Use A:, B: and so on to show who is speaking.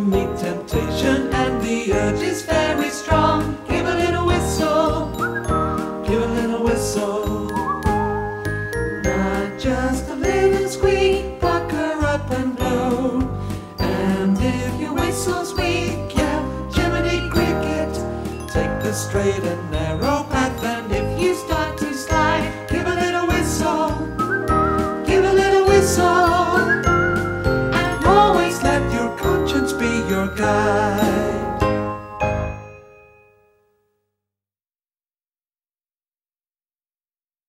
A: meet temptation and the urge is very strong. Give a little whistle, give a little whistle. Not just a little squeak, pucker up and blow. And if your whistle's weak, yeah, Jiminy Cricket, take the straight and narrow path. And if you start to slide, give a little whistle, give a little whistle. And always let your conscience be your guide.